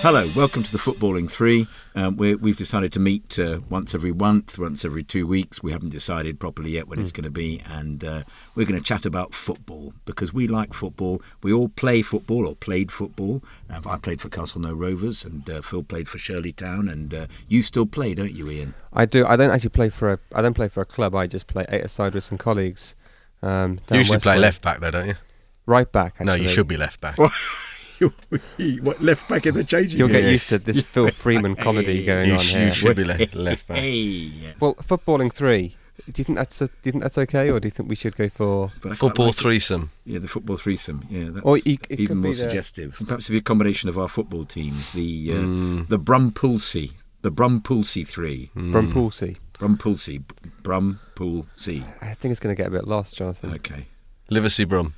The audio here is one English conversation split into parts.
Hello, welcome to the Footballing 3. We've decided to meet once every month, once every 2 weeks. We haven't decided properly yet when it's going to be, and we're going to chat about football because we like football. We all play football or played football. I played for Castleknock Rovers, and Phil played for Shirley Town, and you still play, don't you, Ian? I do. I don't actually play for a club. I just play 8-a-side with some colleagues. You usually play left back though, don't you? Right back, actually. No, you should be left back. What, left back in the changing You'll room? get used to this Phil Freeman comedy going on here. You should be left back. Well, Footballing 3. Do you think that's okay, or do you think we should go for Football threesome? Yeah, the football threesome. Yeah, that's or it even more suggestive. Perhaps it'd be a combination of our football teams. The Brumpulsey, the Brumpulsey 3. Brumpulsey. Brumpulsey. I think it's going to get a bit lost, Jonathan. Okay. Liversea Brum.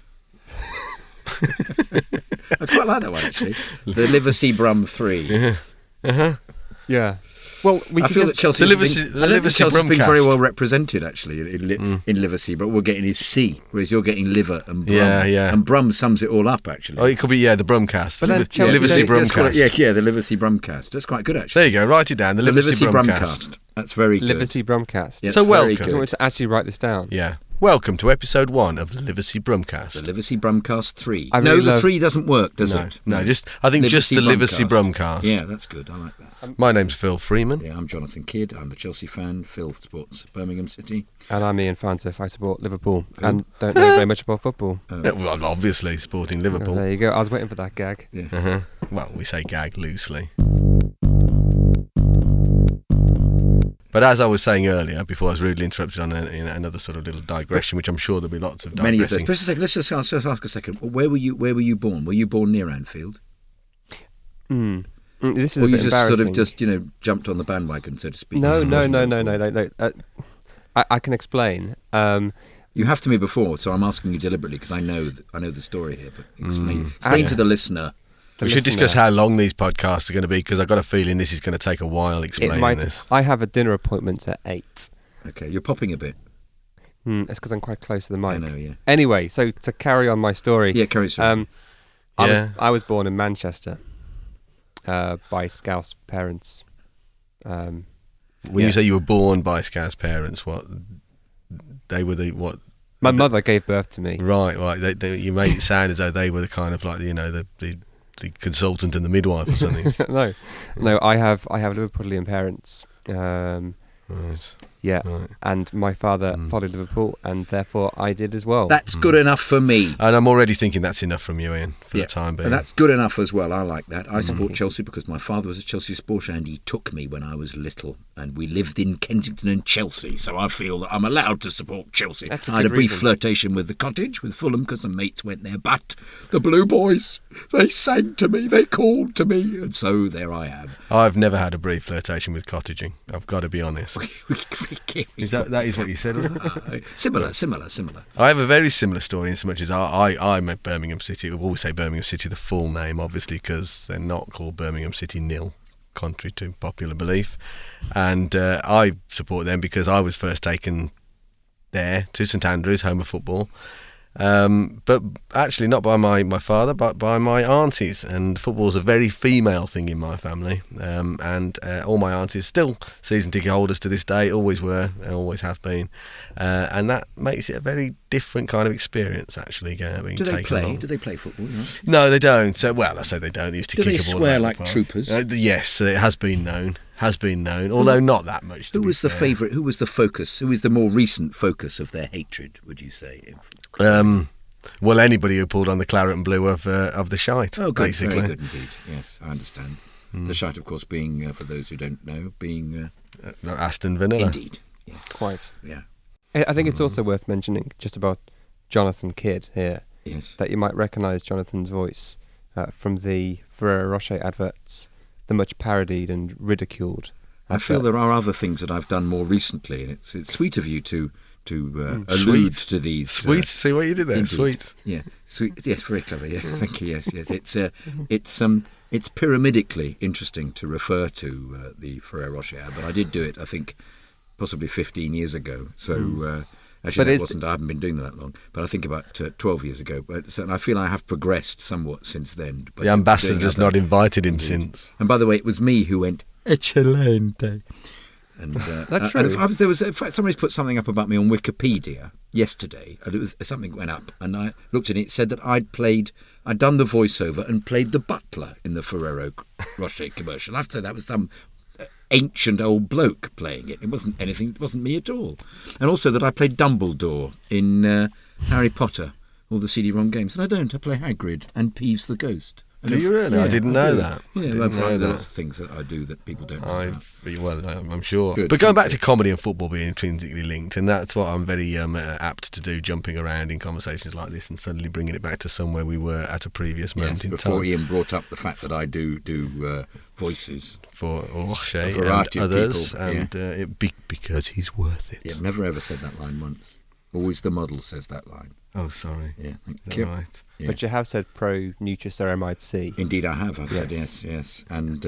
I quite like that one, actually. The Liversea Brum 3. Yeah. Well, I feel that Chelsea Liversea been very well represented, actually, in Liversea, but we're getting his C, whereas you're getting liver and Brum. Yeah. And Brum sums it all up, actually. Oh, it could be, the Brumcast. But then Liversea Brumcast. Yeah, the Liversea Brumcast. That's quite good, actually. There you go, write it down. The Liversea Brumcast. That's very good. Liversea Brumcast. Yeah, so welcome. Do you want me to actually write this down? Yeah. Welcome to episode 1 of the Liversea Brumcast. The Liversea Brumcast 3. The 3 doesn't work, does it? No, I think just the Liversea Brumcast. Yeah, that's good. I like that. My name's Phil Freeman. Yeah, I'm Jonathan Kidd. I'm a Chelsea fan. Phil supports Birmingham City. And I'm Ian Farnsworth. I support Liverpool and don't know very much about football. Well, I'm obviously supporting Liverpool. There you go. I was waiting for that gag. Yeah. Well, we say gag loosely. But as I was saying earlier, before I was rudely interrupted on another sort of little digression, which I'm sure there'll be lots of digressing. Many of those. Just a second. Let's just ask a second. Where were you born? Were you born near Anfield? This is or a bit you just embarrassing. sort of jumped on the bandwagon, so to speak. No. I can explain. You have to me before, so I'm asking you deliberately because I know the story here. But explain to the listener. We should discuss how long these podcasts are going to be because I've got a feeling this is going to take a while explaining this. I have a dinner appointment at 8. Okay, you're popping a bit. It's because I'm quite close to the mic. I know, yeah. Anyway, so to carry on my story. Yeah, carry on. I was born in Manchester by Scouse parents. When you say you were born by Scouse parents, what? They were the what? My mother gave birth to me. Right. You made it sound as though they were the kind of like the consultant and the midwife or something. No. I have Liverpoolian parents. Right. Yeah, right. And my father followed Liverpool, and therefore I did as well. That's good enough for me. And I'm already thinking that's enough from you, Ian, for the time being. And that's good enough as well. I like that. I support Chelsea because my father was a Chelsea supporter and he took me when I was little. And we lived in Kensington and Chelsea, so I feel that I'm allowed to support Chelsea. That's I had a brief flirtation with the cottage, with Fulham, because the mates went there. But the Blue Boys, they sang to me, they called to me, and so there I am. I've never had a brief flirtation with cottaging. I've got to be honest. That is what you said, wasn't it? Similar. I have a very similar story in so much as I'm at Birmingham City. We always say Birmingham City, the full name, obviously, because they're not called Birmingham City nil, contrary to popular belief. And I support them because I was first taken there to St Andrews, home of football. But actually not by my father, but by my aunties. And football's a very female thing in my family. And all my aunties still season ticket holders to this day, always were and always have been. And that makes it a very different kind of experience, actually. Being Do they play? along. Do they play football? Right? No, they don't. Well, I say they don't. They used to Do kick they a ball swear about like the park. troopers? Yes, it has been known. Although not that much. Who was the favourite? Who was the focus? Who was the more recent focus of their hatred? Would you say? Well, anybody who pulled on the claret and blue of the shite, Oh, good, basically. very good indeed. Yes, I understand. The shite, of course, being for those who don't know, being Aston Vanilla. indeed. Yeah. Quite. Yeah. I think it's also worth mentioning just about Jonathan Kidd here Yes. that you might recognise Jonathan's voice from the Ferrero Rocher adverts, the much parodied and ridiculed I feel there are other things that I've done more recently, and it's sweet of you to allude to these. Sweet. See what you did there. Indeed. Sweet. Yeah. Sweet. Yes. Very clever. Yes. Thank you. Yes. It's pyramidically interesting to refer to the Ferrero Rocher ad, but I did do it, I think, possibly 15 years ago. So Actually, I haven't been doing that long, but I think about 12 years ago. But I feel I have progressed somewhat since then. But the ambassador's not invited him since. And by the way, it was me who went, Eccellente. And That's true. Somebody's put something up about me on Wikipedia yesterday, and it was something went up, and I looked at it. It said that I'd done the voiceover and played the butler in the Ferrero Rocher commercial. I have to say that was some ancient old bloke playing it. It wasn't anything. It wasn't me at all. And also that I played Dumbledore in Harry Potter, all the CD-ROM games, and I don't. I play Hagrid and Peeves the Ghost. Do you really? Yeah, I didn't know that. Yeah, there are lots of things that I do that people don't know about. I'm sure. Good. But going back to comedy and football being intrinsically linked, and that's what I'm very apt to do, jumping around in conversations like this and suddenly bringing it back to somewhere we were at a previous moment in time. Before Ian brought up the fact that I do voices for Rocher and others, and because he's worth it. Yeah, never ever said that line once. Always the model says that line. Oh, sorry. Yeah, thank Is you. that right? Yeah. But you have said pro Nutriceramide C. Indeed, I have. I've said yes, and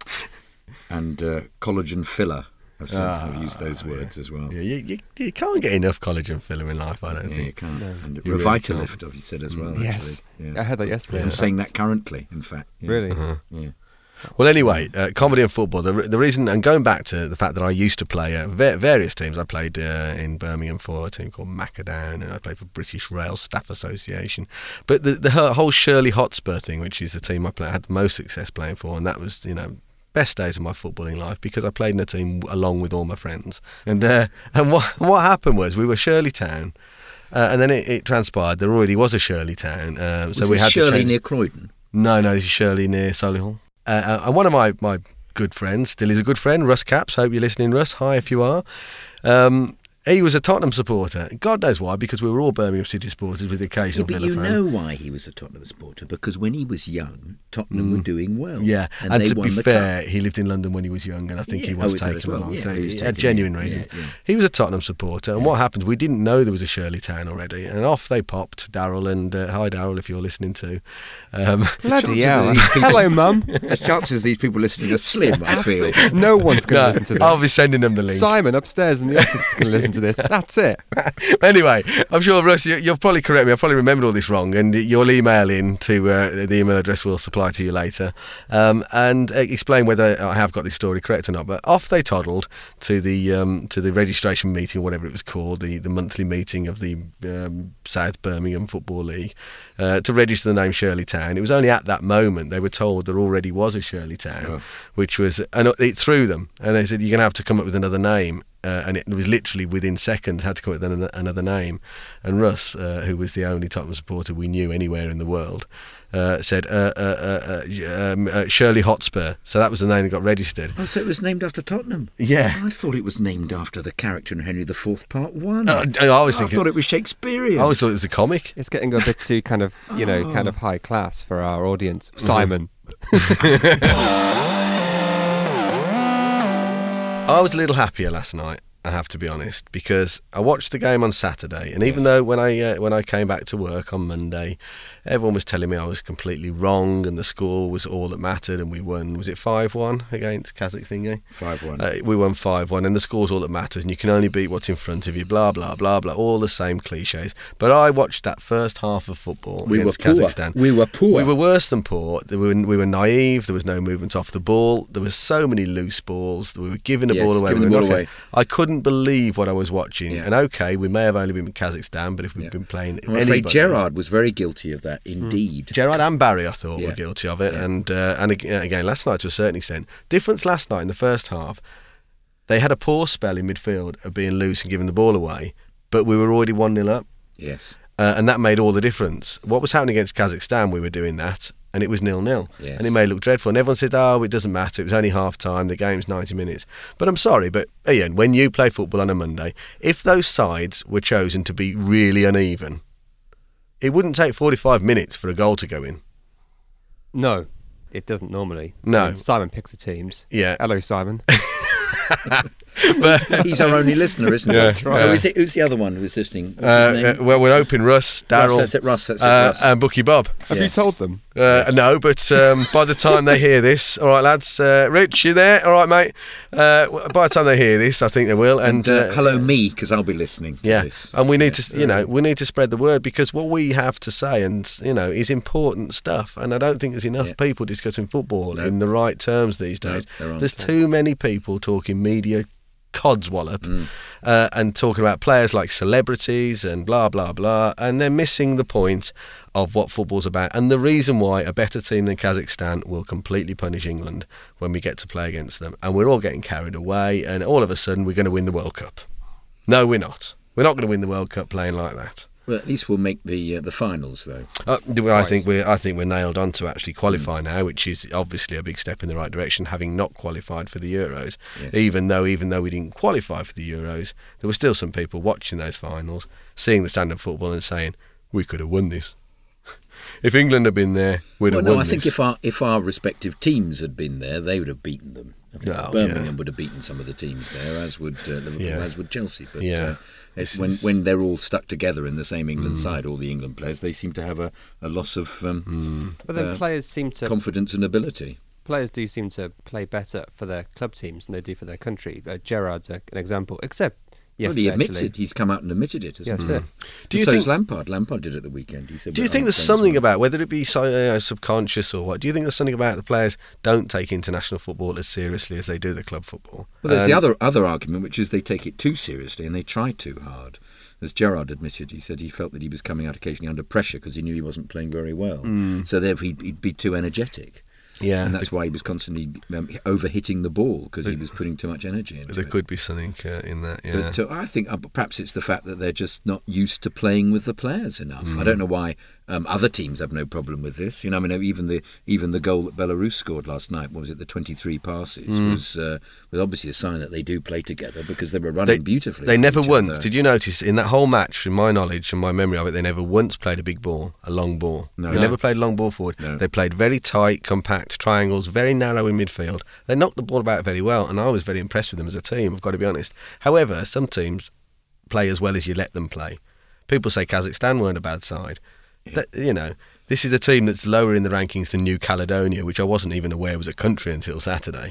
collagen filler. I've used those words as well. Yeah, you can't get enough collagen filler in life, I don't think. You can't. No. And You Revitalift, have you said as well? Yes, Yeah. I heard that yesterday. I'm saying that currently, in fact. Yeah. Really? Yeah. Well, anyway, comedy and football. The reason, and going back to the fact that I used to play various teams. I played in Birmingham for a team called Macadam, and I played for British Rail Staff Association. But the whole Shirley Hotspur thing, which is the team I had the most success playing for, and that was, best days of my footballing life because I played in a team along with all my friends. And what happened was we were Shirley Town. And then it transpired there already was a Shirley Town. So we had Shirley to near Croydon? No, this is Shirley near Solihull. And one of my good friends, still is a good friend, Russ Capps. Hope you're listening, Russ. Hi, if you are. He was a Tottenham supporter. God knows why, because we were all Birmingham City supporters with the occasional Villa fan. But you know why he was a Tottenham supporter? Because when he was young, Tottenham were doing well. Yeah, and to be fair, cup. He lived in London when he was young, and I think he was taken along. Yeah, so he had genuine reasons. Yeah. He was a Tottenham supporter, and what happened, we didn't know there was a Shirley Town already, and off they popped, Darryl, and hi Darryl if you're listening too. Bloody hell. Hello, Mum. The chances of these people listening are slim, I feel. No one's going to listen to this. I'll be sending them the link. Simon upstairs in the office is going to listen to this. That's it. Anyway, I'm sure, Russ, you'll probably correct me. I've probably remembered all this wrong, and you'll email in to the email address we'll supply to you later, and explain whether I have got this story correct or not. But off they toddled to the registration meeting, or whatever it was called, the monthly meeting of the South Birmingham Football League, to register the name Shirley Town. It was only at that moment they were told there already was a Shirley Town, which was, and it threw them, and they said, you're going to have to come up with another name. And it was literally within seconds had to come up with another name. And Russ, who was the only Tottenham supporter we knew anywhere in the world, said Shirley Hotspur. So that was the name that got registered. Oh, so it was named after Tottenham? Yeah. I thought it was named after the character in Henry IV Part 1. I thought it was Shakespearean. I always thought it was a comic. It's getting a bit too kind of, kind of high class for our audience. Simon. I was a little happier last night, I have to be honest, because I watched the game on Saturday, and even though when I came back to work on Monday, everyone was telling me I was completely wrong and the score was all that mattered, and we won, was it 5-1 against Kazakh thingy? 5-1. We won 5-1, and the score's all that matters, and you can only beat what's in front of you, blah, blah, blah, blah, all the same cliches. But I watched that first half of football against Kazakhstan. We were poor. We were worse than poor. We were naive. There was no movement off the ball. There were so many loose balls. We were giving the ball away. I couldn't believe what I was watching. Yeah. And okay, we may have only been in Kazakhstan, but if we'd been playing I'm afraid Gerrard was very guilty of that, indeed. Gerrard and Barry, I thought, were guilty of it. Yeah. And again, last night to a certain extent. Difference last night in the first half, they had a poor spell in midfield of being loose and giving the ball away, but we were already 1-0 up. Yes. And that made all the difference. What was happening against Kazakhstan, we were doing that, and it was 0-0. Yes. And it made it look dreadful. And everyone said, it doesn't matter, it was only half time, the game's 90 minutes. But I'm sorry, but Ian, when you play football on a Monday, if those sides were chosen to be really uneven, it wouldn't take 45 minutes for a goal to go in. No, it doesn't normally. No. Simon picks the teams. Yeah. Hello, Simon. But he's our only listener, isn't he? That's right. Who's the other one who's listening? What's his name? Well, we're hoping Russ, Darryl, Russ, that's it, Russ. and Bookie Bob. Have you told them? No, but by the time they hear this, all right, lads. Rich, you there? All right, mate. By the time they hear this, I think they will. And hello, me, because I'll be listening to yeah, this. and we need to, we need to spread the word, because what we have to say, and is important stuff. And I don't think there's enough people discussing football in the right terms these days. There's too many people talking media codswallop and talking about players like celebrities and blah blah blah, and they're missing the point of what football's about, and the reason why a better team than Kazakhstan will completely punish England when we get to play against them. And we're all getting carried away, and all of a sudden we're going to win the World Cup. No, we're not. We're not going to win the World Cup playing like that. Well, at least we'll make the finals, though. I think we're nailed on to actually qualify now, which is obviously a big step in the right direction, having not qualified for the Euros. Yes. Even though we didn't qualify for the Euros, there were still some people watching those finals, seeing the standard football and saying, we could have won this. If England had been there, we'd have won this. I think if our respective teams had been there, they would have beaten them. I think Birmingham would have beaten some of the teams there, as would Liverpool, as would Chelsea. But when they're all stuck together in the same England side, all the England players, they seem to have a loss of but then players seem to confidence and ability. Players do seem to play better for their club teams than they do for their country. Gerrard's an example, except he admits it. He's come out and admitted it, hasn't he? Do you think Lampard? Lampard did it at the weekend. He said, do you think there's something about, whether it be subconscious or what, do you think there's something about the players don't take international football as seriously as they do the club football? Well, there's the other argument, which is they take it too seriously and they try too hard. As Gerrard admitted, he said he felt that he was coming out occasionally under pressure because he knew he wasn't playing very well. So therefore he'd be too energetic. Yeah, and that's why he was constantly over-hitting the ball, because he was putting too much energy into it. There could be something in that, yeah. But I think perhaps it's the fact that they're just not used to playing with the players enough. I don't know why other teams have no problem with this. Even the goal that Belarus scored last night, what was it, the 23 passes, was obviously a sign that they do play together, because they were running beautifully. They never once, did you notice, in that whole match, from my knowledge and my memory of it, they never once played a big ball, a long ball. No. They never played a long ball forward. No. They played very tight, compact triangles, very narrow in midfield. They knocked the ball about very well, and I was very impressed with them as a team, I've got to be honest. However, some teams play as well as you let them play. People say Kazakhstan weren't a bad side. This is a team that's lower in the rankings than New Caledonia, which I wasn't even aware was a country until Saturday.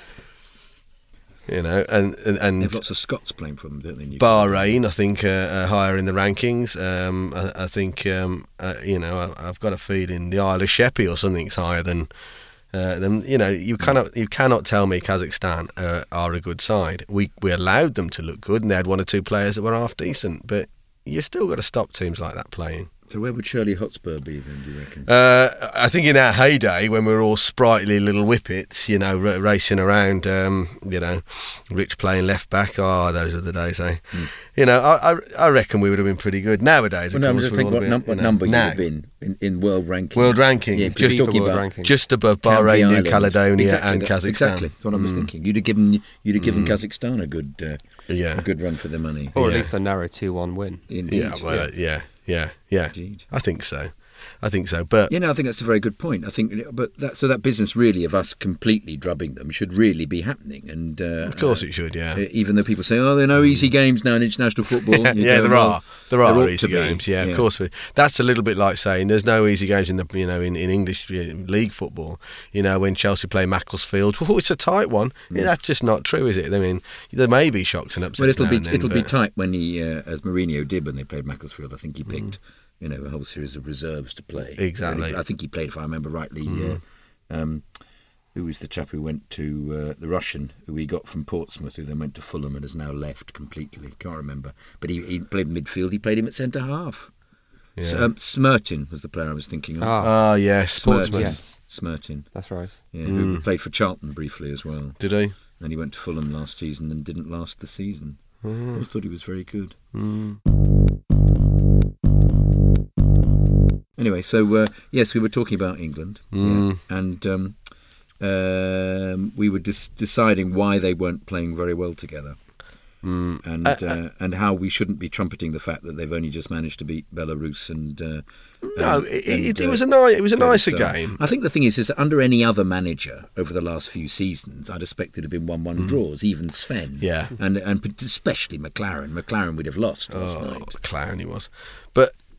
And they have lots of Scots playing for them, don't they? Bahrain, I think, higher in the rankings. I think I've got a feeling the Isle of Sheppey or something's higher than them. You cannot tell me Kazakhstan are a good side. We allowed them to look good, and they had one or two players that were half decent, but you still got to stop teams like that playing. So where would Shirley Hotspur be then, do you reckon? I think in our heyday, when we were all sprightly little whippets, racing around, Rich playing left back. Oh, those are the days, eh? I reckon we would have been pretty good. Nowadays, of course, just think what number you'd have been in world ranking. World ranking, yeah, just above Bahrain, New Caledonia, and Kazakhstan. Exactly, that's what I was thinking. You'd have given Kazakhstan a good run for their money, or at least a narrow 2-1 win. Indeed. Yeah. Indeed. I think so. But I think that's a very good point. I think, that business really of us completely drubbing them should really be happening, and of course it should. Yeah. Even though people say, "Oh, there are no easy games now in international football." There are easy games. Yeah, of course. That's a little bit like saying there's no easy games in the in English league football. When Chelsea play Macclesfield, it's a tight one. Yeah, that's just not true, is it? I mean, there may be shocks and upsets. Well, it'll be tight when he, as Mourinho did when they played Macclesfield. I think he picked. A whole series of reserves to play. Exactly. I think he played, if I remember rightly, who was the chap who went to the Russian, who he got from Portsmouth, who then went to Fulham and has now left completely. Can't remember. But he played midfield. He played him at centre half. Yeah. Smertin was the player I was thinking of. Yes, Portsmouth. Yes. Smertin. That's right. Yeah, who played for Charlton briefly as well. Did he? And he went to Fulham last season and didn't last the season. I always thought he was very good. Anyway, so yes, we were talking about England, and we were deciding why they weren't playing very well together, and how we shouldn't be trumpeting the fact that they've only just managed to beat Belarus it was a nicer game. I think the thing is that under any other manager over the last few seasons, I'd expect it to have been 1-1 draws, even Sven, and especially McLaren. McLaren would have lost last night. McLaren he was, but.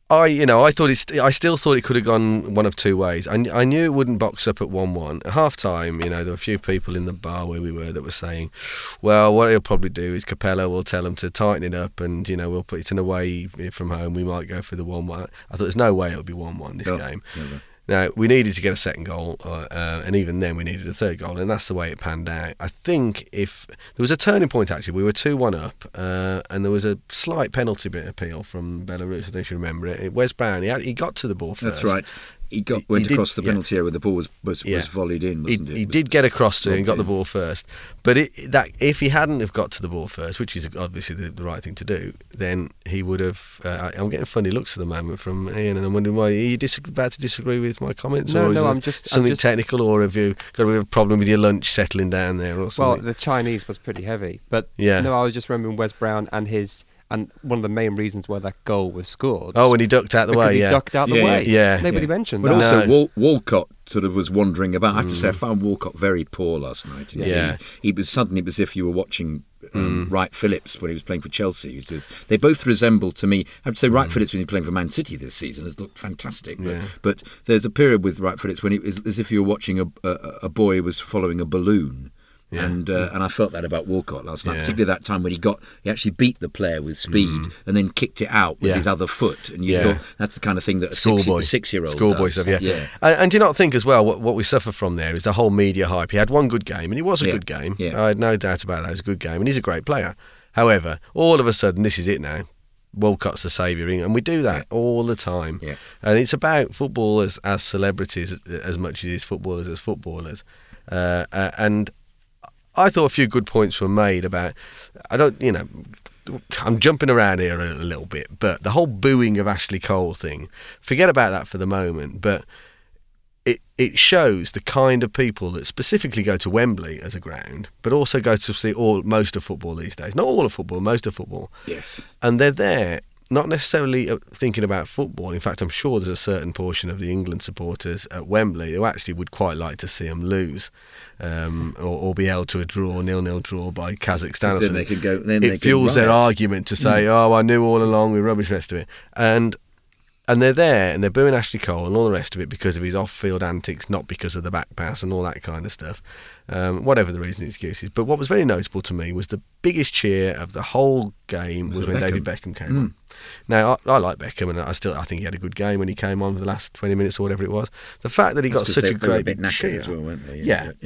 I still thought it could have gone one of two ways. I knew it wouldn't box up at 1-1. At half time, there were a few people in the bar where we were that were saying, well, what he'll probably do is Capello will tell him to tighten it up and, we'll put it in away from home. We might go for the 1-1. I thought there's no way it'll be 1-1 this game. Never. Now, we needed to get a second goal, and even then we needed a third goal, and that's the way it panned out. I think if there was a turning point, actually, we were 2-1 up, and there was a slight penalty bit appeal from Belarus, I don't know if you remember it. Wes Brown, he got to the ball first. That's right. He went across the penalty area where the ball was volleyed in, wasn't it? He did get across to it and got the ball first. But if he hadn't have got to the ball first, which is obviously the right thing to do, then he would have... I'm getting funny looks at the moment from Ian, and I'm wondering why. Are you about to disagree with my comments? No, or is I'm just... something technical, or have you got a problem with your lunch settling down there or something? Well, the Chinese was pretty heavy. But no, I was just remembering Wes Brown and one of the main reasons why that goal was scored. Oh, when he ducked out the way, Because he ducked out the way. Yeah. Nobody mentioned but that. But also, Walcott sort of was wandering about. I have to say, I found Walcott very poor last night. He was suddenly as if you were watching Wright Phillips when he was playing for Chelsea. They both resemble to me. I have to say, Wright Phillips, when he was playing for Man City this season, has looked fantastic. But there's a period with Wright Phillips when it was as if you were watching a boy who was following a balloon. Yeah. And I felt that about Walcott last night, particularly that time when he actually beat the player with speed and then kicked it out with his other foot, and you thought that's the kind of thing that a six-year-old schoolboy stuff. And do you not think as well what we suffer from there is the whole media hype? He had one good game, and it was a good game. I had no doubt about that. It was a good game, and he's a great player. However, all of a sudden, this is it now. Walcott's the saviour, and we do that all the time. And it's about footballers as celebrities as much as it is footballers as footballers, and I thought a few good points were made about, I'm jumping around here a little bit, but the whole booing of Ashley Cole thing, forget about that for the moment, but it shows the kind of people that specifically go to Wembley as a ground, but also go to see most of football these days. Not all of football, most of football. Yes. And they're there not necessarily thinking about football. In fact, I'm sure there's a certain portion of the England supporters at Wembley who actually would quite like to see them lose, or be able to a 0-0 draw by Kazakhstan. Then they could go. It fuels their argument to say, "Oh, I knew all along, we're rubbish." Rest of it, and they're there and they're booing Ashley Cole and all the rest of it because of his off-field antics, not because of the back pass and all that kind of stuff. Whatever the reason, excuses. But what was very notable to me was the biggest cheer of the whole game was when David Beckham came on. Now, I like Beckham, and I think he had a good game when he came on for the last 20 minutes or whatever it was. The fact that he got such a great big cheer as well, weren't they?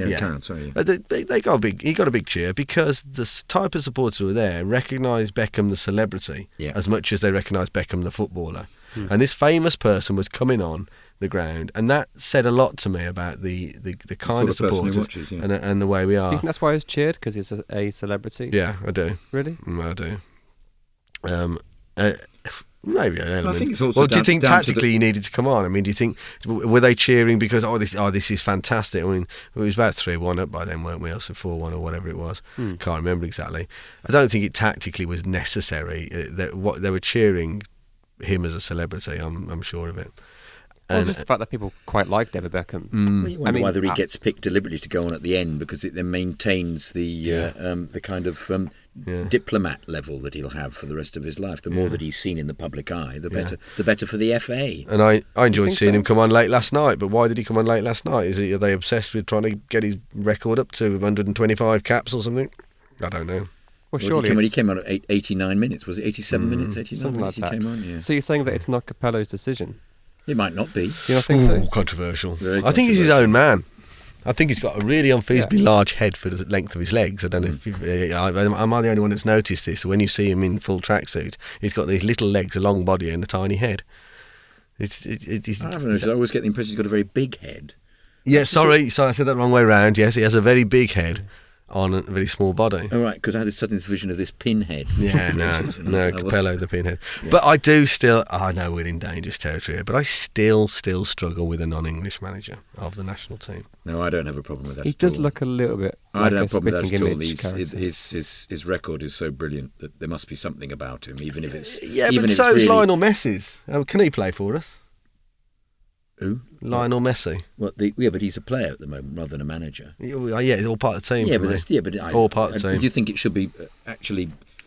He got a big cheer because the type of supporters who were there recognised Beckham the celebrity as much as they recognised Beckham the footballer. And this famous person was coming on the ground, and that said a lot to me about the kind of supporters watches, and the way we are. Do you think that's why he was cheered? Because he's a celebrity? Yeah, I do. Really? I do. Maybe an element. I think it's also do you think tactically he needed to come on? I mean, do you think were they cheering because this is fantastic? I mean, it was about 3-1 up by then, weren't we? Also 4-1 or whatever it was. Can't remember exactly. I don't think it tactically was necessary. What they were cheering him as a celebrity. I'm sure of it. Well, just the fact that people quite like David Beckham. Well, you wonder whether he gets picked deliberately to go on at the end because it then maintains the kind of diplomat level that he'll have for the rest of his life. The more that he's seen in the public eye, the better for the FA. And I enjoyed seeing him come on late last night. But why did he come on late last night? Are they obsessed with trying to get his record up to 125 caps or something? I don't know. Well, surely he came on at 89 minutes. Was it 87 minutes? 89 minutes like he came on. Yeah. So you're saying that it's not Capello's decision? It might not be. Do you not think so? Controversial. I think he's his own man. I think he's got a really unfeasibly large head for the length of his legs. I don't know if am I the only one that's noticed this? When you see him in full tracksuit, he's got these little legs, a long body, and a tiny head. I always get the impression he's got a very big head. Yeah, sorry, I said that the wrong way round. Yes, he has a very big head on a very small body. Oh, right, because I had this sudden vision of this pinhead. Yeah, no, Capello the pinhead. Yeah. But I do still, I know we're in dangerous territory here, but I still struggle with a non-English manager of the national team. No, I don't have a problem with that. He does look a little bit like I don't have a problem spitting with that at all. His record is so brilliant that there must be something about him, even if it's... even but if so's really... Lionel Messi's. Can he play for us? Who? Lionel Messi. Well, but he's a player at the moment rather than a manager. Yeah, he's all part of the team. Yeah, but all part of the team. Do you think it should be actually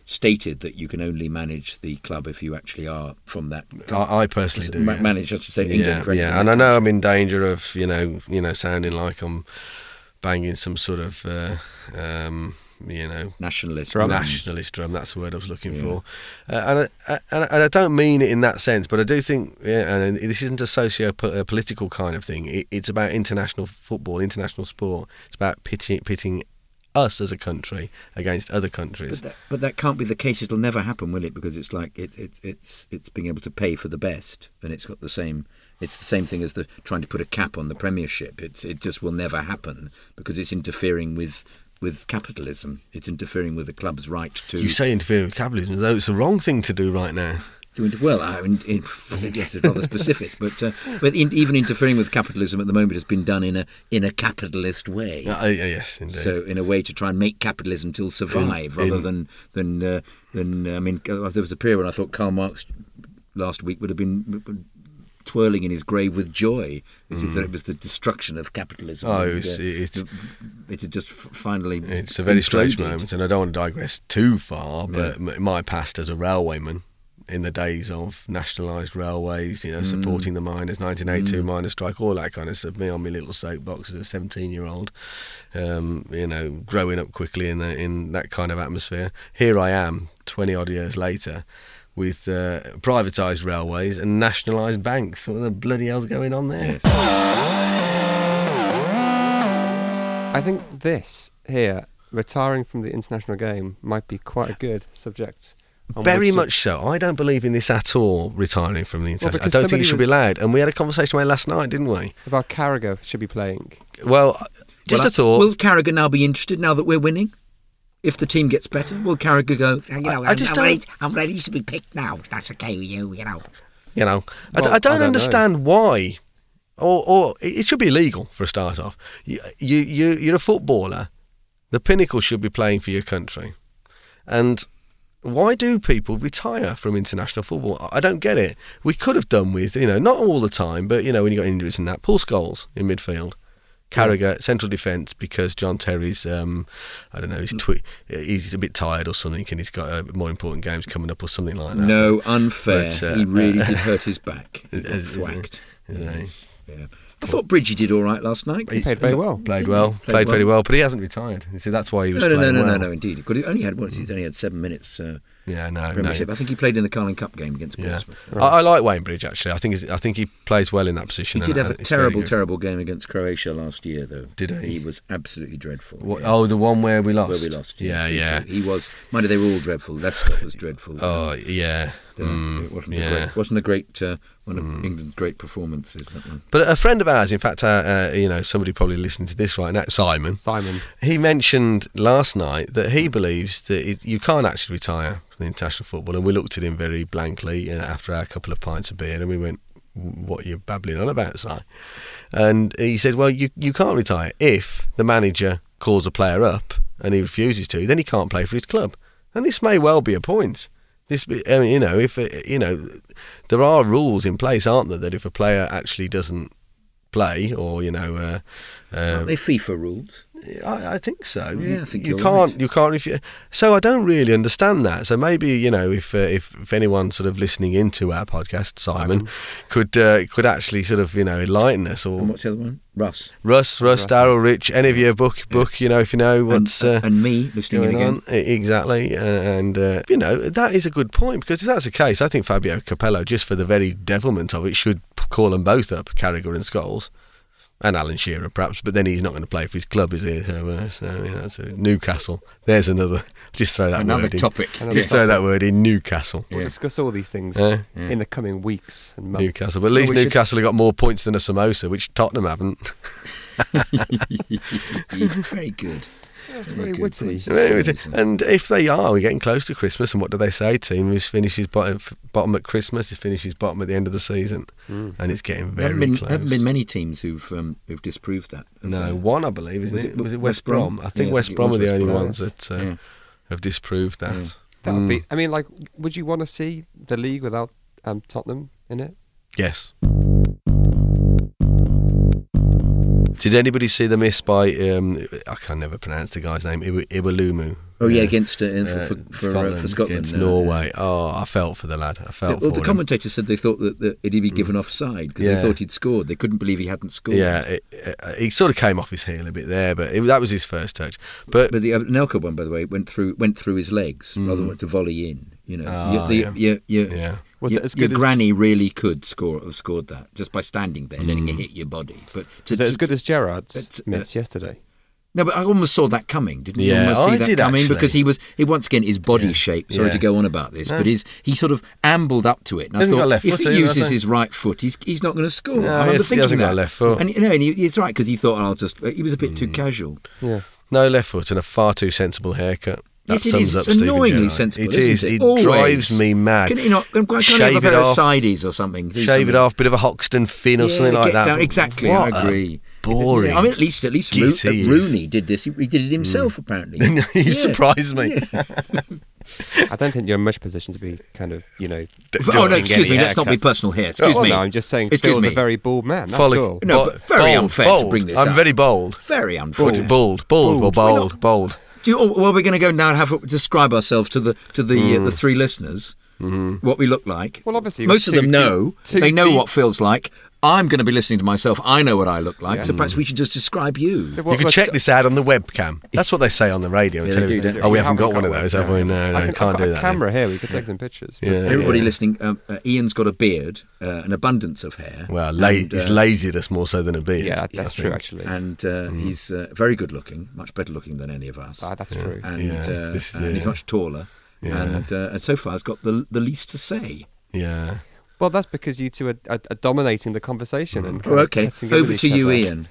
stated that you can only manage the club if you actually are from that. I personally do. Manage, I should say, England. Yeah, and I know I'm in danger of sounding like I'm banging some sort of nationalist drum. That's the word I was looking for, and I don't mean it in that sense, but I do think, and this isn't a socio-political kind of thing. It's about international football, international sport. It's about pitting us as a country against other countries. But that can't be the case. It'll never happen, will it? Because it's like it's being able to pay for the best, and it's got the same. It's the same thing as the trying to put a cap on the Premiership. It just will never happen because it's interfering with capitalism. It's interfering with the club's right to. You say interfering with capitalism, though it's the wrong thing to do right now. Yes, it's rather specific, but even interfering with capitalism at the moment has been done in a capitalist way. Yes, indeed. So in a way to try and make capitalism still survive, rather than there was a period when I thought Karl Marx last week would have been twirling in his grave with joy if he thought it was the destruction of capitalism. It had just finally. It's a very strange moment, and I don't want to digress too far. But my past as a railwayman, in the days of nationalised railways, supporting the miners, 1982 miners' strike, all that kind of stuff. Me on my little soapbox as a 17-year-old, growing up quickly in that kind of atmosphere. Here I am, 20 odd years later, with privatised railways and nationalised banks. What the bloody hell's going on there? Yes. I think this here, retiring from the international game, might be quite a good subject. Very much so. I don't believe in this at all, retiring from the international. I don't think it should be allowed. And we had a conversation about it last night, didn't we? About Carragher should be playing. Well, a thought. Will Carragher now be interested now that we're winning? If the team gets better, will Carragher go? I'm ready to be picked now. That's okay with you, I don't understand why, or it should be illegal for a start off. You're a footballer. The pinnacle should be playing for your country, and why do people retire from international football? I don't get it. We could have done with not all the time, but when you got injuries and that. Paul Scholes in midfield. Carragher, central defence, because John Terry's, he's a bit tired or something, and he's got more important games coming up or something like that. No, unfair. But, he really did hurt his back. He got thwacked. Yeah. I thought Bridgie did all right last night. He played very well. Played very well, but he hasn't retired. You see, that's why he was playing well. No, indeed. He only had 7 minutes. Premiership. No. I think he played in the Carling Cup game against Portsmouth. Yeah. I like Wayne Bridge, actually. I think he plays well in that position. He did have a terrible game against Croatia last year, though. Did he? He was absolutely dreadful. Yes. Oh, the one where we lost? Where we lost, yeah. He was. Mind you, they were all dreadful. Lescott was dreadful. Oh, yeah. It wasn't a great one of England's great performances. That one. But a friend of ours, in fact, somebody probably listening to this right now, Simon, he mentioned last night that he believes that you can't actually retire from the international football, and we looked at him very blankly after our couple of pints of beer, and we went, "What are you babbling on about, Si?" And he said, "Well, you can't retire if the manager calls a player up and he refuses to, then he can't play for his club." And this may well be a point. If there are rules in place, aren't there, that if a player actually doesn't play, or aren't they FIFA rules? I think so. Yeah, I think you can't refuse. So I don't really understand that. So maybe if anyone sort of listening into our podcast, Simon could actually sort of enlighten us. Or and what's the other one? Russ, Darryl, Rich, any of you book if you know what's and me listening in again. Exactly, and that is a good point, because if that's the case, I think Fabio Capello, just for the very devilment of it, should call them both up, Carragher and Scholes. And Alan Shearer, perhaps, but then he's not going to play for his club, is he? So Newcastle. There's another. Just throw that another word topic. in. Just throw that word in, Newcastle. We'll discuss all these things in the coming weeks and months. Newcastle, but at least Newcastle have got more points than a samosa, which Tottenham haven't. Very good. That's very witty. And if they are, we're getting close to Christmas, and what do they say? Team who finishes bottom at Christmas, he finishes bottom at the end of the season, and it's getting very close. There haven't been many teams who've disproved that. No, one I believe, isn't it? Was it West Brom? I think West Brom are the only ones that have disproved that. Yeah. That would be. I mean, would you want to see the league without Tottenham in it? Yes. Did anybody see the miss by I can never pronounce the guy's name, Iwelumo, Oh yeah, against for Scotland against Norway. Oh, I felt for the lad. I felt for the him. commentator said they thought that he'd be given offside because they thought he'd scored. They couldn't believe he hadn't scored. Yeah, he sort of came off his heel a bit there, but that was his first touch. But the Anelka one, by the way, went through his legs rather than to volley in. You know, Was it as good your granny really could have scored that just by standing there and letting it hit your body. But was it as good as Gerrard's miss yesterday? No, but I almost saw that coming, didn't you? Yeah, almost see that did coming actually. because he once again his body shape. Sorry to go on about this, but he sort of ambled up to it. And I Hasn't got thought left if foot he either, uses has he? his right foot, he's not going to score. No, I remember he thinking hasn't got that. a left foot. And it's right because he thought he was a bit too casual. Yeah. no left foot and a far too sensible haircut. That Yes, it sums is. up It's Steven annoyingly Gerrard. sensible. It isn't is. It, It Always. drives me mad. Can he not? Can't he Shave have a it pair of off. sideys or something? Do Shave something? it off, bit of a Hoxton fin or something like get that. down- But exactly, what I agree. Boring. I mean, at least Git he is. Rooney did this. He did it himself, apparently. You surprised me. I don't think you're in much position to be kind of, Oh no, excuse me. Let's not be personal here. Excuse me. No, I'm just saying Excuse Phil's me. a very bald man, that's Folly- all. No, but very bold, unfair bold. to bring this I'm up. very bold. Very unfair. Bold. Bold. Well, we're going to go now and have describe ourselves to the three listeners. What we look like. Well, obviously, most of them know. They know deep- what Phil's like. I'm going to be listening to myself. I know what I look like. So perhaps we should just describe you. You can check this out on the webcam. That's what they say on the radio and Yeah, they do, television. don't they? Oh, we We haven't got haven't one of got those, one. have we? No, I've can't got do a that. camera here, we could take some pictures. Yeah. Everybody listening, Ian's got a beard, an abundance of hair. Well, and, it's laziness more so than a beard. Yeah, I that's think. true, actually. And he's very good looking, much better looking than any of us. That's true. And, Yeah, and he's much taller. Yeah. And so far has got the least to say. Yeah. Well, that's because you two are dominating the conversation. And Oh, okay. getting in Over with to each you, other. Ian.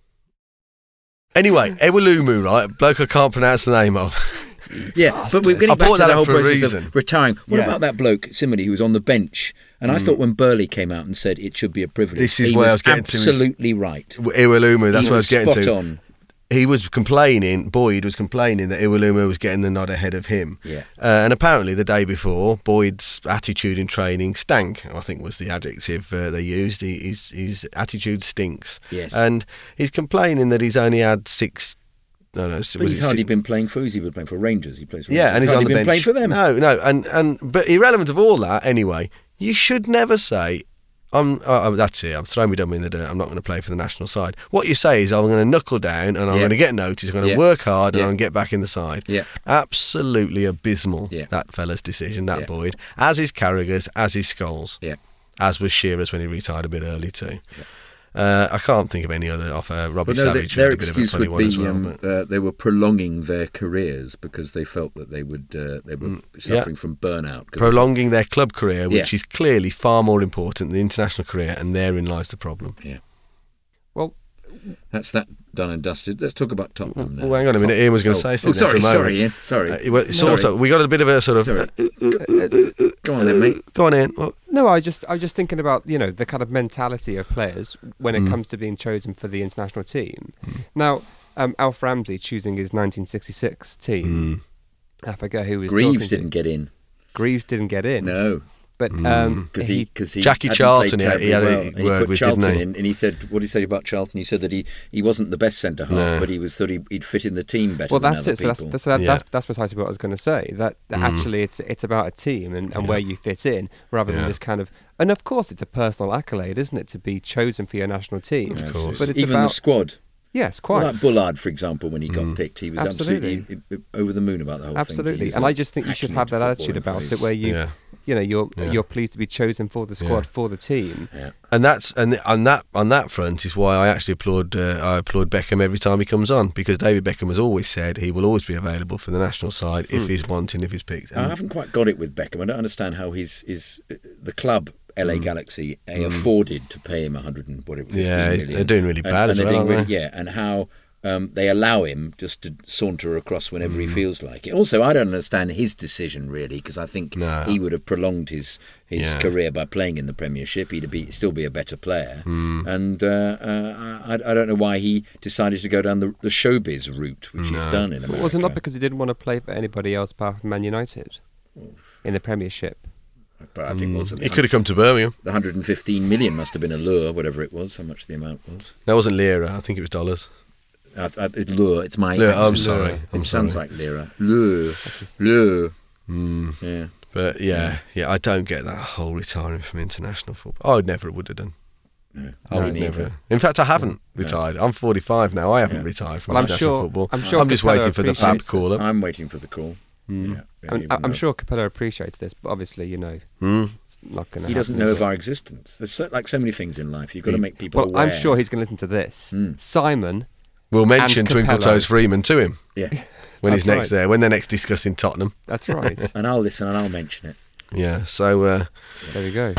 Anyway, Ewelumu, right? Bloke I can't pronounce the name of. Yeah, but we're I getting back brought to that the up whole for a process reason. of retiring. What Yeah. about that bloke, Simony, who was on the bench? And I thought when Burley came out and said it should be a privilege, This is he where I was was getting to. absolutely right. Ewelumu, that's He what I was getting spot to. on. He was complaining, Boyd was complaining that Iwelumo was getting the nod ahead of him. Yeah. And apparently the day before, Boyd's attitude in training stank, I think was the adjective they used. His attitude stinks. Yes. And he's complaining that he's only had six... No, But he's hardly been playing for. Who's he been playing for? Rangers. He plays for. Yeah, Rangers. and he's hardly on the been bench. playing for them. No, but irrelevant of all that, anyway, you should never say... that's it. I'm throwing my dummy in the dirt. I'm not going to play for the national side. What you say is, I'm going to knuckle down and I'm going to get noticed. I'm going to work hard and I'm going to get back in the side. Yeah. Absolutely abysmal. Yeah. That fella's decision. That Boyd, as is Carragher's, as is Scholes, Yeah. as was Shearer's when he retired a bit early too. I can't think of any other offer. Robbie But no, Savage their had a bit of a excuse funny would one be as well. But they were prolonging their careers because they felt that they were suffering from burnout. prolonging their club career, which Yeah. is clearly far more important than the international career, and therein lies the problem. Yeah. Well, That's that done and dusted. Let's talk about Tottenham now. Well, hang on a minute. Ian was going to say something. sorry, for a moment. Ian. Sorry. Well, sort Sorry. of. We got a bit of a sort of. Sorry. Go on then, mate. Go on, Ian. Well, no, I was just thinking about the kind of mentality of players when it comes to being chosen for the international team. Now, Alf Ramsey choosing his 1966 team. I forget who he was talking Greaves to. didn't get in. Greaves didn't get in. No. But Because he Jackie hadn't Charlton, played he had a terribly well. And he word put with, Charlton didn't he? in, and he said, what did he say about Charlton? He said that he wasn't the best centre half, but he thought he'd fit in the team better well, than that's other it. people. So that's precisely what I was going to say. That actually it's about a team and where you fit in, rather than this kind of. And of course, it's a personal accolade, isn't it, to be chosen for your national team? Of course. But it's Even about the squad. yes, quite. Well, like Bullard, for example, when he got picked, he was absolutely over the moon about the whole thing. Absolutely, He's and I just think you should have that passionate attitude football about it, enthusiast. where you're pleased to be chosen for the squad for the team. Yeah. and that's and on that front is why I actually applaud Beckham every time he comes on, because David Beckham has always said he will always be available for the national side if he's wanting, if he's picked. I haven't quite got it with Beckham. I don't understand how the club LA Galaxy afforded to pay him 150 million. They're doing really bad as they're well, doing aren't they? Yeah, and how they allow him just to saunter across whenever he feels like it. Also, I don't understand his decision really, because I think he would have prolonged his career by playing in the Premiership. He'd still be a better player, and I don't know why he decided to go down the showbiz route, which he's done in America. Was it not because he didn't want to play for anybody else apart from Man United in the Premiership? But I think also He could have come to Birmingham. the 115 million must have been a lure, whatever it was, how much the amount was. That wasn't lira. I think it was dollars. Lure. It's my. Lure, I'm accent. sorry. It sounds like Lira. Lure. Lure. Yeah. But yeah, I don't get that whole retiring from international football. I never would have done. No, I would never. In fact, I haven't retired. I'm 45 now. I haven't retired from international football. I'm just waiting for the Fab call up. I'm waiting for the call. Yeah, I'm sure Capello appreciates this, but obviously, it's not going to happen. He doesn't know of our existence. There's like so many things in life. You've got to make people aware. I'm sure he's going to listen to this. Simon will mention Twinkle Toes Freeman to him. Yeah. When he's next there, when they're next discussing Tottenham. That's right. And I'll listen and I'll mention it. Yeah, so... there we go.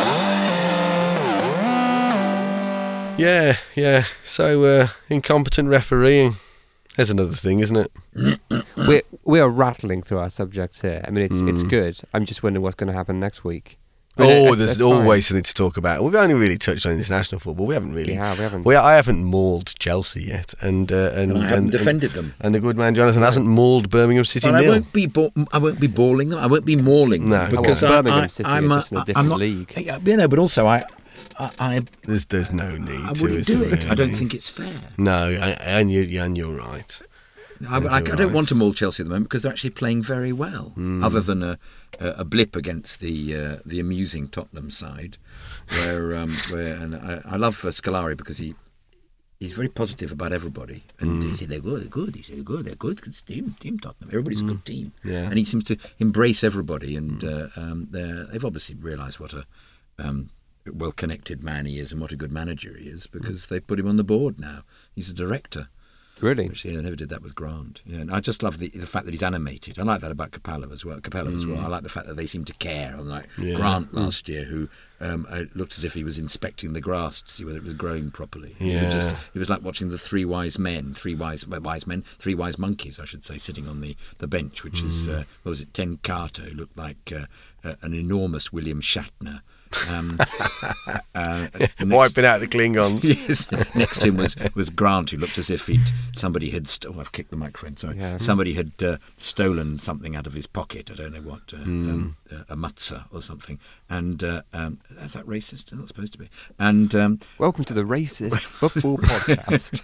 Yeah. So, incompetent refereeing. There's another thing, isn't it? We are rattling through our subjects here. I mean, it's good. I'm just wondering what's going to happen next week. There's always something to talk about. We've only really touched on international football. We haven't really. Yeah, we haven't. I haven't mauled Chelsea yet, and I haven't defended them. And the good man Jonathan hasn't mauled Birmingham City. I won't be balling them. I won't be mauling them because Birmingham City are just in a different league. But also there's no need. I wouldn't do it. Really. I don't think it's fair. No, and you're right. I don't want to maul Chelsea at the moment because they're actually playing very well, other than a blip against the amusing Tottenham side, where I love Scolari because he's very positive about everybody, and he said they're good. He said they're good. Good team Tottenham. Everybody's a good team, and he seems to embrace everybody, and they've obviously realised what a well-connected man he is and what a good manager he is because they put him on the board now. He's a director. Really? Which, they never did that with Grant. Yeah, and I just love the fact that he's animated. I like that about Capello as well. I like the fact that they seem to care. Unlike Grant last year, who looked as if he was inspecting the grass to see whether it was growing properly. Yeah. It was like watching the three wise monkeys, I should say, sitting on the bench, which is, what was it, Ten Carter, who looked like an enormous William Shatner. Wiping out the Klingons. Yes, next to him was Grant, who looked as if somebody had. I've kicked the microphone. Sorry, somebody had stolen something out of his pocket. I don't know what, a matzah or something. And is that racist? It's not supposed to be. And welcome to the Racist Football Podcast.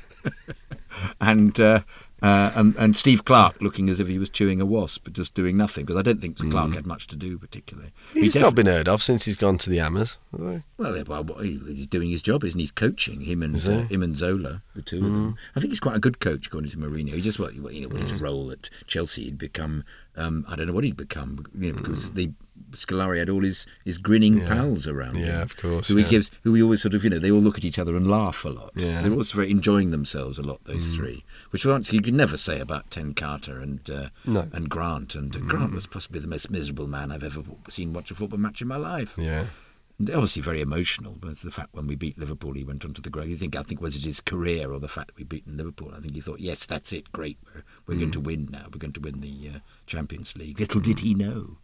And Steve Clarke looking as if he was chewing a wasp, but just doing nothing, because I don't think Clarke had much to do particularly. He's not been heard of since he's gone to the Hammers. Well, he's doing his job, isn't he? He's coaching him and Zola, the two of them. I think he's quite a good coach, according to Mourinho. He just with his role at Chelsea, he'd become I don't know what he'd become, because Scolari had all his grinning pals around him. Yeah, of course. Who he always sort of, they all look at each other and laugh a lot. Yeah. They're always very enjoying themselves a lot, those three. Which you could never say about Ten Carter and Grant. And Grant was possibly the most miserable man I've ever seen watch a football match in my life. Yeah. And obviously very emotional, but it's the fact when we beat Liverpool, he went on to the grave. I think was it his career or the fact that we beaten Liverpool? I think he thought, yes, that's it, great. We're going to win now. We're going to win the Champions League. Little did he know.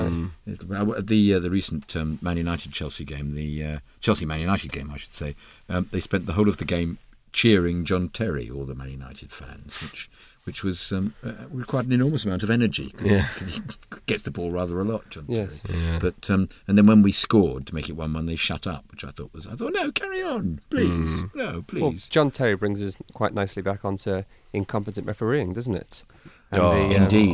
The recent Man United Chelsea game, the Chelsea Man United game, I should say, they spent the whole of the game cheering John Terry, all the Man United fans, which was required an enormous amount of energy because he gets the ball rather a lot, John Terry. Yeah. But and then when we scored to make it 1-1, they shut up, which I thought no, carry on, please, no, please. Well, John Terry brings us quite nicely back onto incompetent refereeing, doesn't it? Indeed.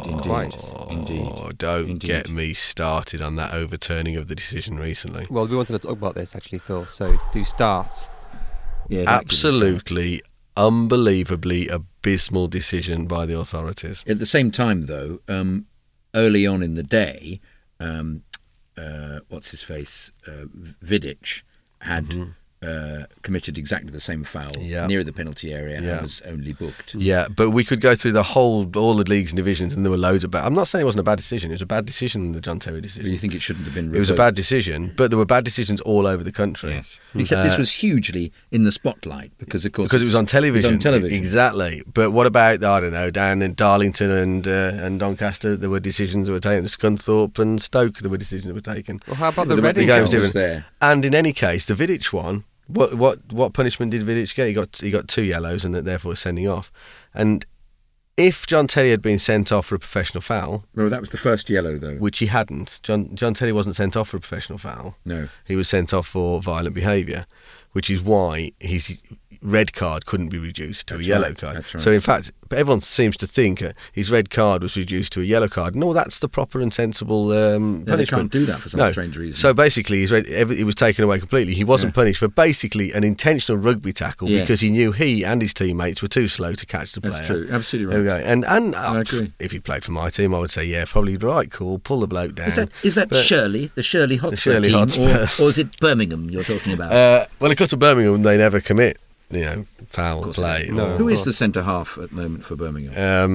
Don't get me started on that overturning of the decision recently. Well, we wanted to talk about this actually, Phil. So do start. Yeah, absolutely, unbelievably abysmal decision by the authorities. At the same time, though, early on in the day, what's his face, Vidic had committed exactly the same foul near the penalty area and was only booked. Yeah, but we could go through all the leagues and divisions, and there were loads of bad. I'm not saying it wasn't a bad decision. It was a bad decision, the John Terry decision. But you think it shouldn't have been revoked? It was a bad decision, but there were bad decisions all over the country. Yes. Except this was hugely in the spotlight because, of course, it was on television. It was on television. Exactly. But what about, I don't know, down in Darlington and Doncaster, there were decisions that were taken. Scunthorpe and Stoke, there were decisions that were taken. Well, how about the Reading game was there? And in any case, the Vidic one. What punishment did Vidic get? He got 2 yellows and therefore was sending off. And if John Terry had been sent off for a professional foul, well, that was the first yellow though, which he hadn't. John Terry wasn't sent off for a professional foul. No, he was sent off for violent behaviour, which is why he's red card couldn't be reduced to That's a yellow right, card. that's right. So in fact, everyone seems to think his red card was reduced to a yellow card. No, that's the proper and sensible punishment. They can't do that for some strange reason. So basically, it was taken away completely. He wasn't punished for basically an intentional rugby tackle because he knew he and his teammates were too slow to catch the player. That's true, absolutely There we right. go. And I agree. if he played for my team, I would say, yeah, probably right, cool, pull the bloke down. Is that But- Shirley, the Shirley Hotspur Shirley team, Hotspurs. or is it Birmingham you're talking about? Well, of course, at Birmingham, they never commit, foul play. No. Who is the centre half at the moment for Birmingham?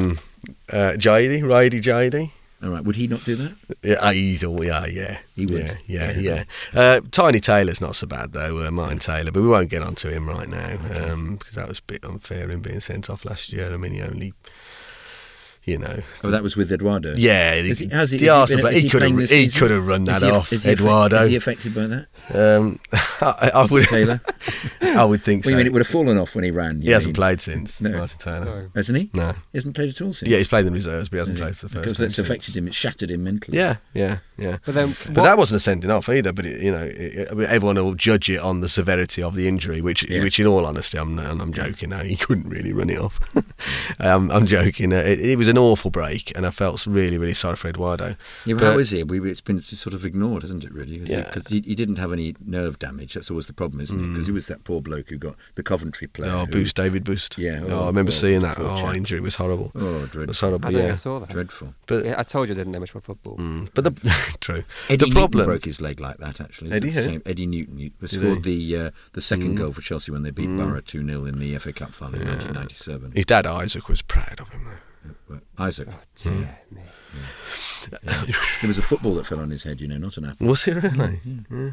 Raidi Jaidi. All right, would he not do that? Yeah, he's all, yeah. He would. Yeah. Tiny Taylor's not so bad, though, Martin Taylor, but we won't get onto him right now because that was a bit unfair him being sent off last year. I mean, he only, Oh, that was with Eduardo. Yeah, Is he the Arsenal player, he playing this season? could have run that off, Is he Eduardo. Is he affected by that? I would, Taylor? I would think Well, so. you mean it would have fallen off when he ran? He hasn't played since, No. Martin Taylor. No. Hasn't he? No. He hasn't played at all since. Yeah, he's played in reserves, but he hasn't Has he? played for the first Because team that's since. affected him. It shattered him mentally. Yeah. But then, But that wasn't a sending off either. But everyone will judge it on the severity of the injury, which in all honesty, I'm joking. No, he couldn't really run it off. I'm joking. It was an awful break, and I felt really, really sorry for Eduardo. Yeah, but But- how is he? It's been sort of ignored, hasn't it, really? Because he didn't have any nerve damage. That's always the problem, isn't it? Because he was that poor bloke who got the Coventry player. Oh, David Boost. Yeah. I remember seeing that. poor chap. Injury was horrible. Oh, It dreadful. was horrible. I think I Yeah. saw that. Dreadful. But Yeah, I told you I didn't know much about football. but true. Eddie The problem. Newton broke his leg like that, actually. Eddie That's the who? same. Eddie Newton. He Did scored he? the second goal for Chelsea when they beat Borough 2-0 in the FA Cup final in 1997. His dad Isaac was proud of him though. But Isaac. Dear me. Yeah. There was a football that fell on his head, not an apple. Was he really?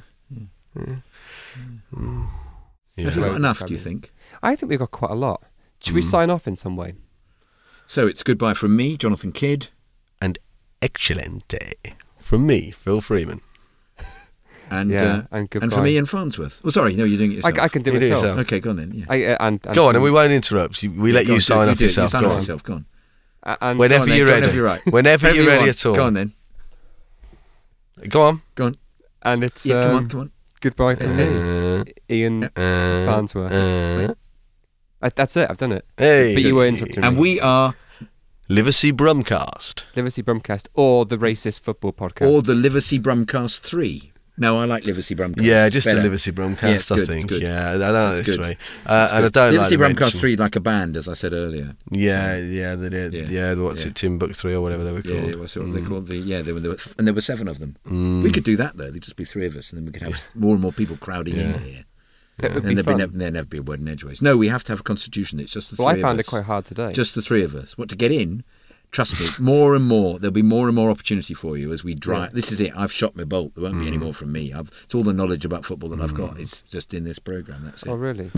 Have we got enough, do you think? I think we got quite a lot. Should we sign off in some way? So it's goodbye from me, Jonathan Kidd. And excelente from me, Phil Freeman. And, and and goodbye. from Ian Farnsworth. Oh, sorry, no, you're doing it yourself. I can do You it do myself. yourself. Okay, go on then. Yeah. And Go on, and we won't interrupt. We let Go you on, sign do it, off you do it. yourself. You sign Go off on. yourself. Go on. and Whenever Go on then, you're go ready. whenever you're right. Whenever Whenever you're you ready want. at all. Go on then. Go on. Go on. and it's Yeah, come on. goodbye from me, Ian Farnsworth. That's it. I've done it. Hey. But you were interrupting And me. we are, Liversea Brumcast. Liversea Brumcast or the Racist Football Podcast. or the Liversea Brumcast 3. No, I like Liversea Brumcast. Yeah, just better. the Liversea Brumcast, Yeah, it's I good, it's think. good. Yeah, I know It's it's good. right. That's And I good. don't like Liversea the Brumcast mention- 3 like a band, as I said earlier. Yeah, they did. Yeah, Yeah, what's yeah. it, Timbuk 3 or whatever they were called. Yeah, it was sort of, they called there were 7 of them. We could do that though. There'd just be 3 of us, and then we could have more and more people crowding in Yeah. here. It would And be fun. there'd never be a word in edgeways. No, we have to have a constitution. It's just the 3 Well, of I found us. it quite hard today. Just the 3 of us. What, to get in? Trust me, more and more. There'll be more and more opportunity for you as we drive. This is it. I've shot my bolt. There won't be any more from me. It's all the knowledge about football that I've got. It's just in this programme. That's it. Oh, really?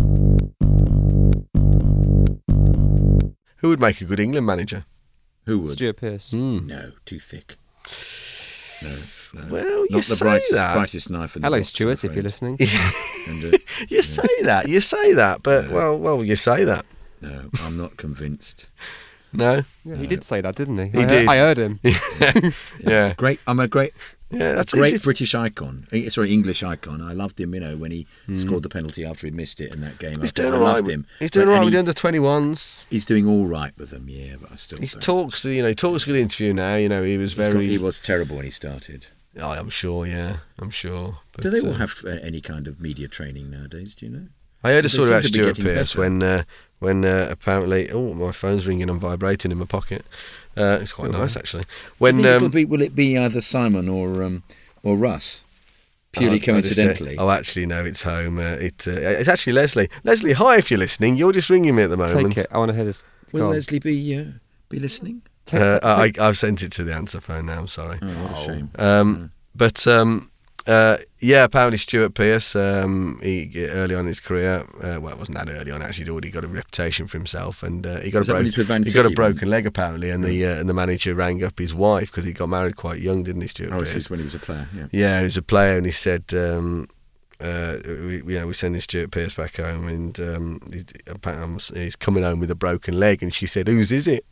Who would make a good England manager? Who would? Stuart Pearce. No, too thick. No. Well, you Not the say that. brightest knife in the Hello, box, Stuart, I'm if you're afraid. listening. And, You say that, but well, you say that. no, I'm not convinced. No, Yeah, he did say that, didn't he? He did. I heard him. yeah, Great. I'm a great that's great easy. British icon. Sorry, English icon. I loved him, when he scored the penalty after he missed it in that game. He's I doing all right. loved him. He's doing But- all right and with the under-21s. He's doing all right with them, yeah, but I still He don't. talks, he talks a good interview now. He was He was terrible when he started. I'm sure. Yeah, I'm sure. But, Do they all have any kind of media training nowadays? Do you know? I heard a They story seem about to be Stuart getting Pearce better. when apparently my phone's ringing and vibrating in my pocket. It's quite nice actually. When Do you think will it be either Simon or Russ? Purely I just said- coincidentally. actually no, it's home. It's actually Leslie. Leslie, hi if you're listening. You're just ringing me at the moment. Take it. I want to hear this. Will Go on. Leslie be listening? I've sent it to the answer phone now. I'm sorry. Oh, what a shame. But apparently Stuart Pearce, he early on in his career, it wasn't that early on actually. He'd already got a reputation for himself, and he got Was that when he was with Man he got a City, broken leg apparently, and the manager rang up his wife because he got married quite young, didn't he, Stuart Oh, Pearce? this is when he was a player. Yeah. Yeah, he was a player, and he said, we're sending Stuart Pearce back home, and he's coming home with a broken leg, and she said, "Whose is it?"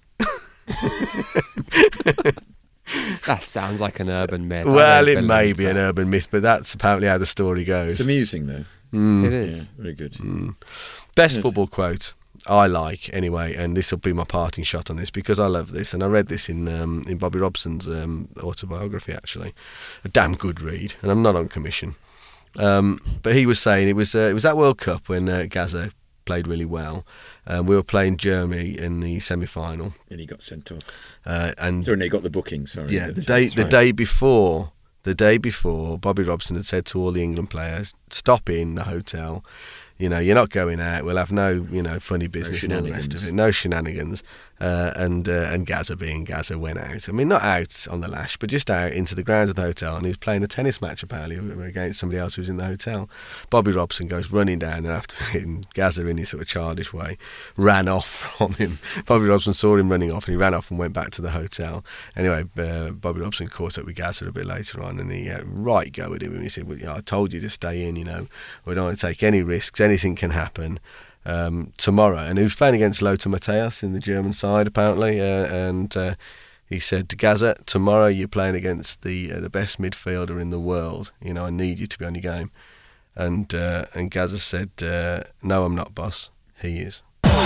That sounds like an urban myth. Well, it may be an urban myth, but that's apparently how the story It's goes. amusing though. It is. Yeah, very good. Best football quote I like, anyway, and this will be my parting shot on this because I love this, and I read this in Bobby Robson's autobiography, actually. A damn good read, and I'm not on commission. But he was saying it was that World Cup when Gaza played really well. We were playing Germany in the semi-final, And he got sent off. and Sorry, no, he got the booking. Sorry. yeah, the day before, Bobby Robson had said to all the England players, "Stop in the hotel. You know, you're not going out. We'll have no, funny business and all the rest of it. No shenanigans." And Gaza, being Gaza, went out. I mean, not out on the lash, but just out into the grounds of the hotel. And he was playing a tennis match, apparently, against somebody else who was in the hotel. Bobby Robson goes running down, and after hitting Gaza in his sort of childish way, ran off from him. Bobby Robson saw him running off, and he ran off and went back to the hotel. Anyway, Bobby Robson caught up with Gaza a bit later on, and he had right go at him. And he said, "Well, I told you to stay in, we don't want to take any risks. Anything can happen. Tomorrow," and he was playing against Lothar Matthäus in the German side, apparently, and he said to Gaza, "Tomorrow you're playing against the best midfielder in the world. I need you to be on your game." And Gaza said, "No, I'm not, boss. He is."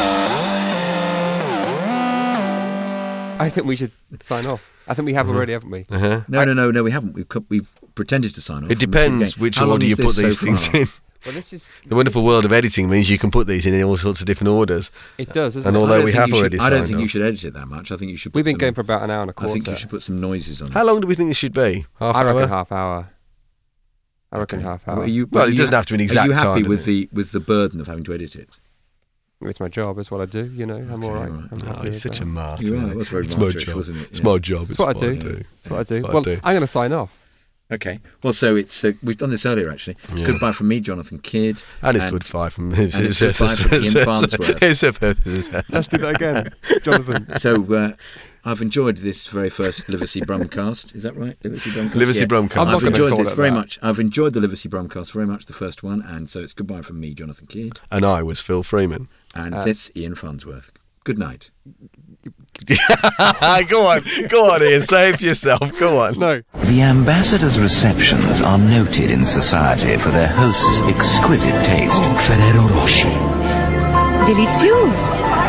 I think we should sign off. I think we have already, haven't we? Uh-huh. No, we haven't. We've pretended to sign off. It depends which order you put these things in. Well, this is The wonderful world of editing means you can put these in all sorts of different orders. It does, doesn't And it? although we have already I don't signed think you off. should edit it that much. I think you should. We've been going for about an hour and a quarter. I think you should put some noises on it. How long do we think this should be? Half I hour? reckon half hour. I reckon Okay. half hour. Well, it doesn't have to be an exact Are you happy time, with does the burden of having to edit it? It's my job. It's what I do. I'm all right. all right. I'm Oh, happy he's with such that. a martyr. You are. isn't That was he? very It's my martyrish, job. wasn't it? It's Yeah. my job. It's what I do. do. It's what I do. It's what I Well, do. I'm going to sign off. Okay. Well, so it's we've done this earlier actually. It's Yeah. goodbye from me, Jonathan Kidd. And it's good five from his it's good five from Ian Farnsworth. His purposes. Let's do that again, Jonathan. So I've enjoyed this very first Liversea Brumcast. Is that right? Liversea Brumcast. Liversea Brumcast. I'm not I've gonna enjoyed call this it very that. much. I've enjoyed the Liversea Brumcast very much, the first one, and so it's goodbye from me, Jonathan Kidd, And I was Phil Freeman. and this Ian Farnsworth. Good night. Go on, Ian. Say it for yourself. Go on. No. The ambassador's receptions are noted in society for their host's exquisite taste. Ferrero Rocher. Delicious.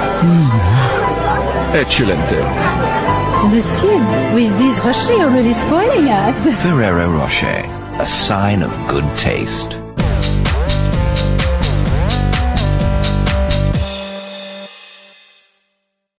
Eccellente. Monsieur, with this Rocher already spoiling us. Ferrero Rocher, a sign of good taste.